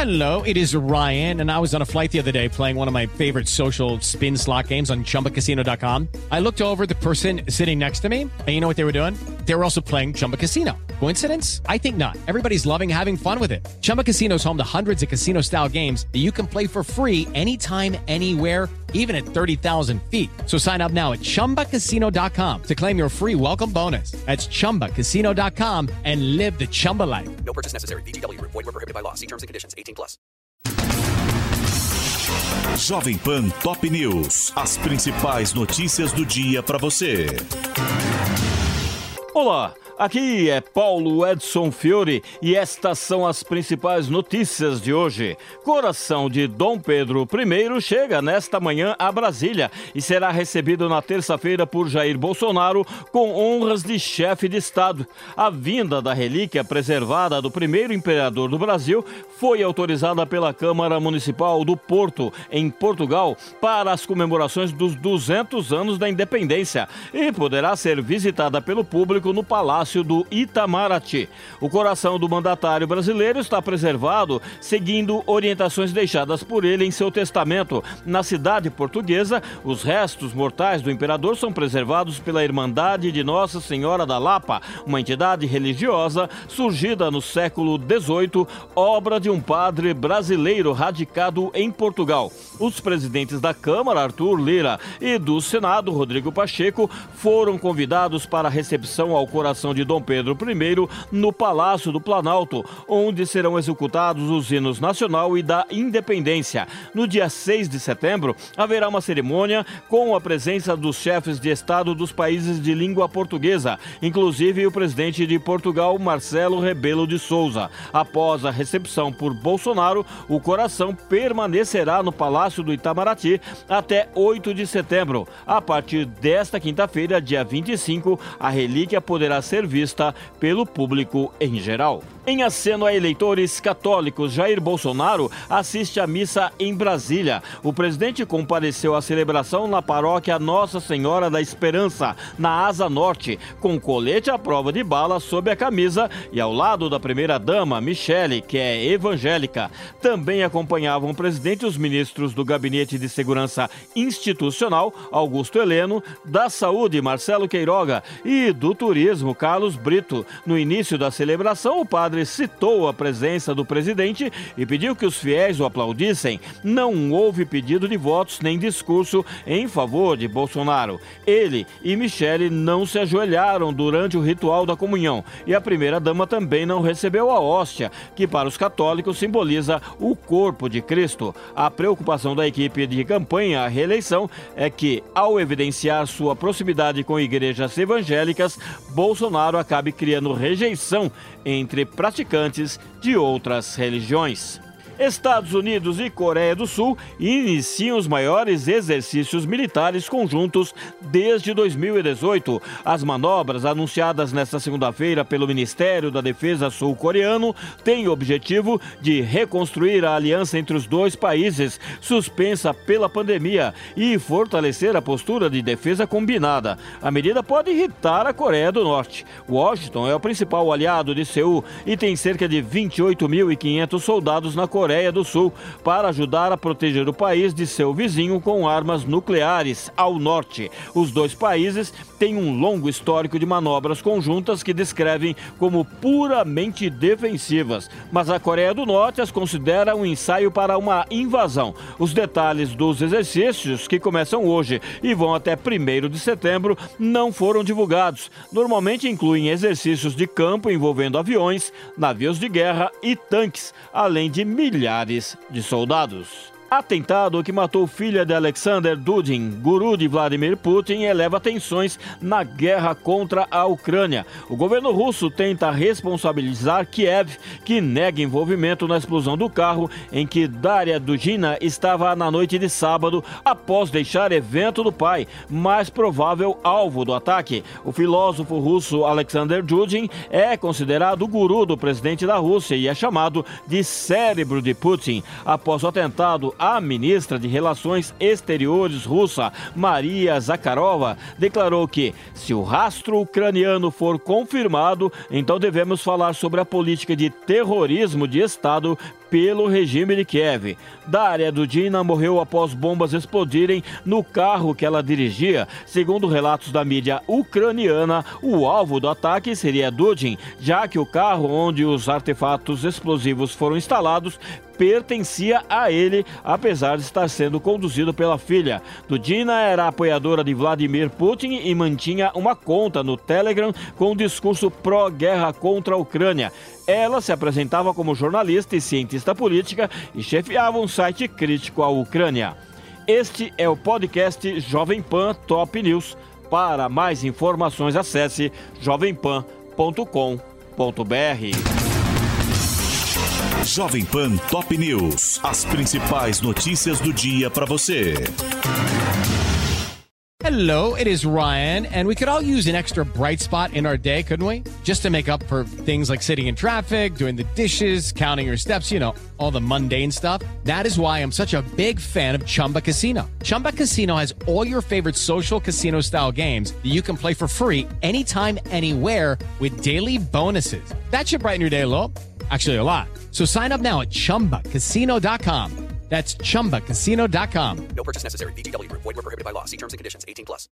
Hello, it is Ryan, and I was on a flight the other day playing one of my favorite social spin slot games on ChumbaCasino.com. I looked over at the person sitting next to me, and you know what they were doing? They were also playing Chumba Casino. Coincidence? I think not. Everybody's loving having fun with it. Chumba Casino is home to hundreds of casino-style games that you can play for free anytime, anywhere, even at 30,000 feet. So sign up now at ChumbaCasino.com to claim your free welcome bonus. That's ChumbaCasino.com and live the Chumba life. No purchase necessary. VGW. Void were prohibited by law. See terms and conditions. 18+. Jovem Pan Top News. As principais notícias do dia para você. Olá, aqui é Paulo Edson Fiore e estas são as principais notícias de hoje. Coração de Dom Pedro I chega nesta manhã a Brasília e será recebido na terça-feira por Jair Bolsonaro com honras de chefe de Estado. A vinda da relíquia preservada do primeiro imperador do Brasil foi autorizada pela Câmara Municipal do Porto, em Portugal, para as comemorações dos 200 anos da independência e poderá ser visitada pelo público no Palácio do Itamaraty. O coração do mandatário brasileiro está preservado, seguindo orientações deixadas por ele em seu testamento. Na cidade portuguesa, os restos mortais do imperador são preservados pela Irmandade de Nossa Senhora da Lapa, uma entidade religiosa surgida no século XVIII, obra de um padre brasileiro radicado em Portugal. Os presidentes da Câmara, Arthur Lira, e do Senado, Rodrigo Pacheco, foram convidados para a recepção ao coração de Dom Pedro I no Palácio do Planalto, onde serão executados os hinos nacional e da independência. No dia 6 de setembro, haverá uma cerimônia com a presença dos chefes de Estado dos países de língua portuguesa, inclusive o presidente de Portugal, Marcelo Rebelo de Sousa. Após a recepção por Bolsonaro, o coração permanecerá no Palácio do Itamaraty até 8 de setembro. A partir desta quinta-feira, dia 25, a relíquia poderá ser vista pelo público em geral. Em aceno a eleitores católicos, Jair Bolsonaro assiste à missa em Brasília. O presidente compareceu à celebração na paróquia Nossa Senhora da Esperança, na Asa Norte, com colete à prova de bala sob a camisa e ao lado da primeira-dama, Michele, que é evangélica. Também acompanhavam o presidente os ministros do Gabinete de Segurança Institucional, Augusto Heleno, da Saúde, Marcelo Queiroga, e do Turismo, Carlos Brito. No início da celebração, o padre citou a presença do presidente e pediu que os fiéis o aplaudissem. Não houve pedido de votos nem discurso em favor de Bolsonaro. Ele e Michele não se ajoelharam durante o ritual da comunhão e a primeira-dama também não recebeu a hóstia, que para os católicos simboliza o corpo de Cristo. A preocupação da equipe de campanha à reeleição é que, ao evidenciar sua proximidade com igrejas evangélicas, Bolsonaro acabe criando rejeição entre praticantes de outras religiões. Estados Unidos e Coreia do Sul iniciam os maiores exercícios militares conjuntos desde 2018. As manobras anunciadas nesta segunda-feira pelo Ministério da Defesa sul-coreano têm o objetivo de reconstruir a aliança entre os dois países, suspensa pela pandemia, e fortalecer a postura de defesa combinada. A medida pode irritar a Coreia do Norte. Washington é o principal aliado de Seul e tem cerca de 28.500 soldados na Coreia do Sul para ajudar a proteger o país de seu vizinho com armas nucleares ao norte. Os dois países têm um longo histórico de manobras conjuntas que descrevem como puramente defensivas, mas a Coreia do Norte as considera um ensaio para uma invasão. Os detalhes dos exercícios, que começam hoje e vão até 1º de setembro, não foram divulgados. Normalmente incluem exercícios de campo envolvendo aviões, navios de guerra e tanques, além de milhares de soldados. Atentado que matou filha de Alexander Dugin, guru de Vladimir Putin, eleva tensões na guerra contra a Ucrânia. O governo russo tenta responsabilizar Kiev, que nega envolvimento na explosão do carro em que Daria Dugina estava na noite de sábado, após deixar evento do pai, mais provável alvo do ataque. O filósofo russo Alexander Dugin é considerado o guru do presidente da Rússia e é chamado de cérebro de Putin. Após o atentado, a ministra de Relações Exteriores russa, Maria Zakharova, declarou que, se o rastro ucraniano for confirmado, então devemos falar sobre a política de terrorismo de Estado pelo regime de Kiev. Daria Dudina morreu após bombas explodirem no carro que ela dirigia. Segundo relatos da mídia ucraniana, o alvo do ataque seria Dudin, já que o carro onde os artefatos explosivos foram instalados pertencia a ele, apesar de estar sendo conduzido pela filha. Dudina era apoiadora de Vladimir Putin e mantinha uma conta no Telegram com um discurso pró-guerra contra a Ucrânia. Ela se apresentava como jornalista e cientista política e chefiava um site crítico à Ucrânia. Este é o podcast Jovem Pan Top News. Para mais informações, acesse jovempan.com.br. Jovem Pan Top News. As principais notícias do dia para você. Hello, it is Ryan, and we could all use an extra bright spot in our day, couldn't we? Just to make up for things like sitting in traffic, doing the dishes, counting your steps, you know, all the mundane stuff. That is why I'm such a big fan of Chumba Casino. Chumba Casino has all your favorite social casino-style games that you can play for free anytime, anywhere with daily bonuses. That should brighten your day a little. Actually, a lot. So sign up now at ChumbaCasino.com. That's ChumbaCasino.com. No purchase necessary. VGW Group. Void where prohibited by law. See terms and conditions. 18+.